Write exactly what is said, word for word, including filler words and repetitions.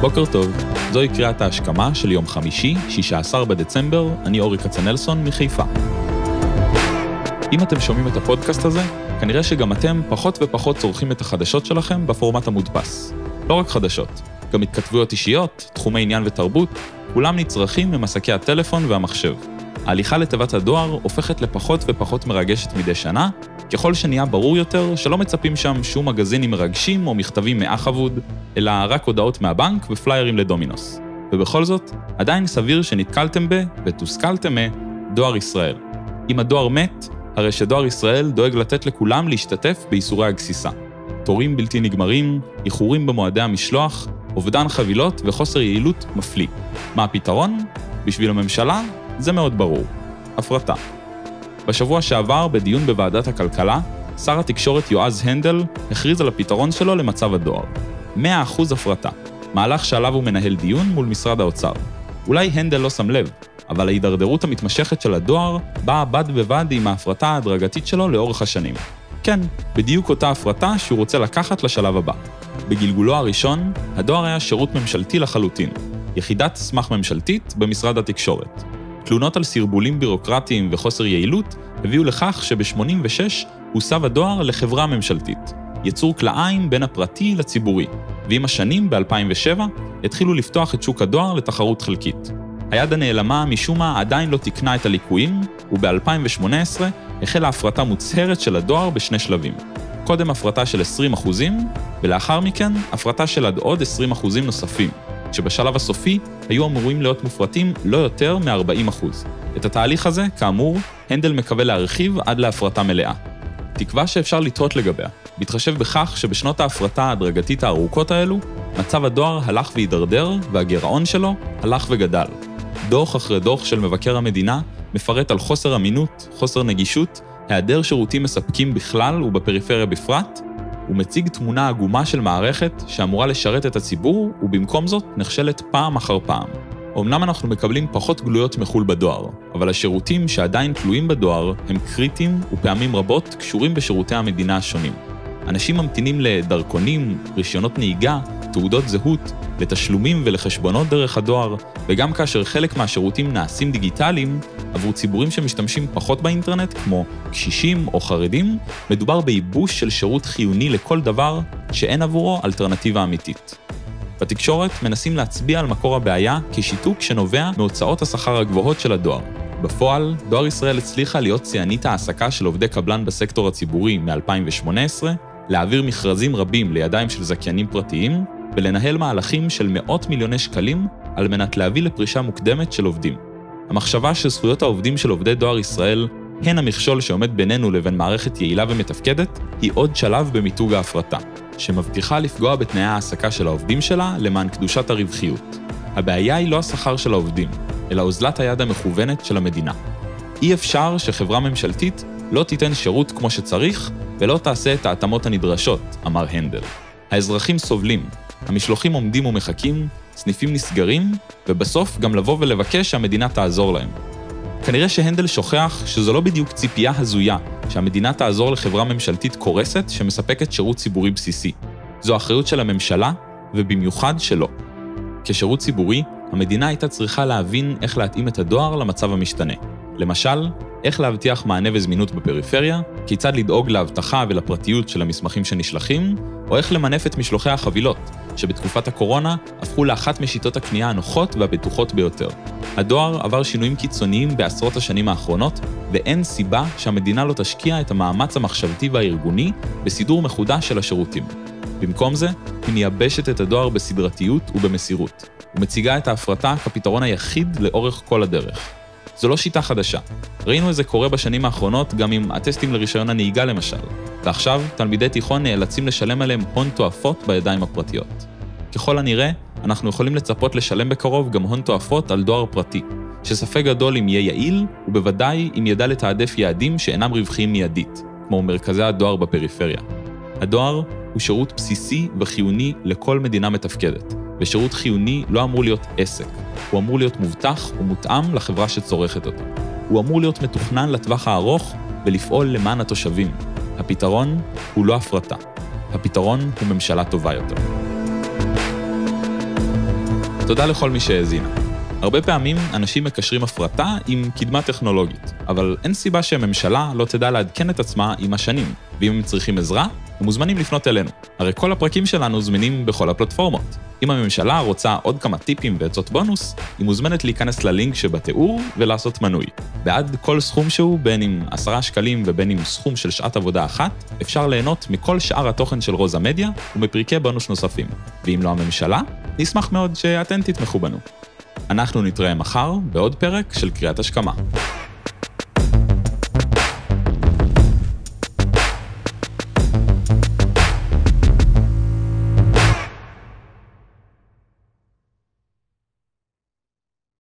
בוקר טוב, זוהי קריאת ההשכמה של יום חמישי, שישה עשר בדצמבר, אני אורי כצנלסון מחיפה. אם אתם שומעים את הפודקאסט הזה, כנראה שגם אתם פחות ופחות צורכים את החדשות שלכם בפורמט המודפס. לא רק חדשות, גם התכתבויות אישיות, תחומי עניין ותרבות, כולם נצרכים ממסקי הטלפון והמחשב. ההליכה לתיבת הדואר הופכת לפחות ופחות מרגשת מדי שנה, ככל שנהיה ברור יותר שלא מצפים שם שום מגזינים מרגשים או מכתבים מאח אבוד, אלא רק הודעות מהבנק ופליירים לדומינוס. ובכל זאת, עדיין סביר שנתקלתם ב ותוסכלתם מדואר ישראל. אם הדואר מת, הרי שדואר ישראל דואג לתת לכולם להשתתף באיסורי הגסיסה. תורים בלתי נגמרים, איחורים במועדי המשלוח, אובדן חבילות וחוסר יעילות מפליא. מה הפתרון? בשביל הממשלה זה מאוד ברור. הפרטה. בשבוע שעבר, בדיון בוועדת הכלכלה, שר התקשורת יועז הנדל הכריז על הפתרון שלו למצב הדואר. מאה אחוז הפרטה. מהלך שעליו הוא מנהל דיון מול משרד האוצר. אולי הנדל לא שם לב, אבל ההידרדרות המתמשכת של הדואר באה בד בבד עם ההפרטה ההדרגתית שלו לאורך השנים. כן, בדיוק אותה הפרטה שהוא רוצה לקחת לשלב הבא. בגלגולו הראשון, הדואר היה שירות ממשלתי לחלוטין, יחידת סמך ממשלתית במשרד התקשורת. תלונות על סרבולים בירוקרטיים וחוסר יעילות הביאו לכך שב-שמונים ושש הוסב הדואר לחברה ממשלתית, יצור כלאיים בין הפרטי לציבורי, ועם השנים ב-אלפיים ושבע התחילו לפתוח את שוק הדואר לתחרות חלקית. היד הנעלמה משום מה עדיין לא תקנה את הליקויים, וב-אלפיים ושמונה עשרה החלה הפרטה מוצהרת של הדואר בשני שלבים. קודם הפרטה של עשרים אחוזים, ולאחר מכן הפרטה של עד עוד עשרים אחוזים נוספים, שבשלב הסופי היו אמורים להיות מופרטים לא יותר מ-ארבעים אחוז. את התהליך הזה, כאמור, הנדל מקווה להרחיב עד להפרטה מלאה. תקווה שאפשר לטעות לגביה, בהתחשב בכך שבשנות ההפרטה ההדרגתית הארוכות האלו, מצב הדואר הלך והידרדר והגירעון שלו הלך וגדל. דוח אחרי דוח של מבקר המדינה מפרט על חוסר אמינות, חוסר נגישות, היעדר שירותים מספקים בכלל ובפריפריה בפרט, ומציג תמונה עגומה של מערכת שאמורה לשרת את הציבור, ובמקום זאת נכשלת פעם אחר פעם. אמנם אנחנו מקבלים פחות גלויות מחול בדואר, אבל השירותים שעדיין תלויים בדואר הם קריטיים ופעמים רבות קשורים בשירותי המדינה השונים. אנשים ממתינים לדרכונים, רישיונות נהיגה, תעודות זהות, לתשלומים ולחשבונות דרך הדואר, וגם כאשר חלק מהשירותים נעשים דיגיטליים, עבור ציבורים שמשתמשים פחות באינטרנט, כמו קשישים או חרדים, מדובר בייבוש של שירות חיוני לכל דבר שאין עבורו אלטרנטיבה אמיתית. בתקשורת מנסים להצביע על מקור הבעיה כשיתוק שנובע מהוצאות השכר הגבוהות של הדואר. בפועל, דואר ישראל הצליחה להיות שיאנית העסקה של עובדי קבלן בסקטור הציבורי מ-אלפיים ושמונה עשרה, להעביר מכרזים רבים לידיים של זכיינים פרטיים, ולנהל מהלכים של מאות מיליוני שקלים על מנת להביא לפרישה מוקדמת של עובדים. המחשבה שזכויות העובדים של עובדי דואר ישראל הן המכשול שעומד בינינו לבין מערכת יעילה ומתפקדת, היא עוד שלב במיתוג ההפרטה, שמבטיחה לפגוע בתנאי העסקה של העובדים שלה למען קדושת הרווחיות. הבעיה היא לא השכר של העובדים, אלא אוזלת היד המכוונת של המדינה. אי אפשר שחברה ממשלתית לא תיתן שירות כמו שצריך, ולא תעשה את ההתאמות הנדרשות, אמר הנדל. האזרחים סובלים, המשלוחים עומדים ומחכים, סניפים נסגרים, ובסוף גם לבוא ולבקש שהמדינה תעזור להם. כנראה שהנדל שוכח שזו לא בדיוק ציפייה הזויה, שהמדינה תעזור לחברה ממשלתית קורסת שמספקת שירות ציבורי בסיסי. זו אחריות של הממשלה, ובמיוחד שלו. כשירות ציבורי, המדינה הייתה צריכה להבין איך להתאים את הדואר למצב המשתנה. למשל, איך להבטיח מענה וזמינות בפריפריה, כיצד לדאוג להבטחה ולפרטיות של המסמכים שנשלחים, או איך למנף את משלוחי החבילות, שבתקופת הקורונה הפכו לאחת משיטות הקנייה הנוחות והבטוחות ביותר. הדואר עבר שינויים קיצוניים בעשרות השנים האחרונות, ואין סיבה שהמדינה לא תשקיע את המאמץ המחשבתי והארגוני בסידור מחודש של השירותים. במקום זה, היא מייבשת את הדואר בסדרתיות ובמסירות, ומציגה את ההפרטה כפתרון היחיד לאורך כל הדרך. זו לא שיטה חדשה. ראינו את זה קורה בשנים האחרונות גם עם הטסטים לרישיון הנהיגה למשל, ועכשיו תלמידי תיכון נאלצים לשלם עליהם הון תועפות בידיים הפרטיות. ככל הנראה, אנחנו יכולים לצפות לשלם בקרוב גם הון תועפות על דואר פרטי, שספק גדול אם יהיה יעיל, ובוודאי אם ידע לתעדף יעדים שאינם רווחיים מיידית, כמו מרכזי הדואר בפריפריה. הדואר הוא שירות בסיסי וחיוני לכל מדינה מתפקדת, ושירות חיוני לא אמור להיות עסק, הוא אמור להיות מובטח ומותאם לחברה שצורכת אותו. הוא אמור להיות מתוכנן לטווח הארוך ולפעול למען התושבים. הפתרון הוא לא הפרטה. הפתרון הוא ממשלה טובה יותר. ותודה לכל מי שהאזינה. הרבה פעמים אנשים מקשרים הפרטה עם קדמה טכנולוגית, אבל אין סיבה שהממשלה לא תדע לעדכן את עצמה עם השנים, ואם הם צריכים עזרה, הם מוזמנים לפנות אלינו. הרי כל הפרקים שלנו זמינים בכל הפלטפורמות. אם הממשלה רוצה עוד כמה טיפים ועצות בונוס, היא מוזמנת להיכנס ללינק שבתיאור ולעשות מנוי. בעד כל סכום שהוא, בין אם עשרה שקלים ובין אם סכום של שעת עבודה אחת, אפשר ליהנות מכל שאר התוכן של רוזה מדיה ומפרקי בונוס נוספים. ואם לא הממשלה, נשמח מאוד שאתן תתמכו בנו. אנחנו נתראה מחר בעוד פרק של קריאת השכמה.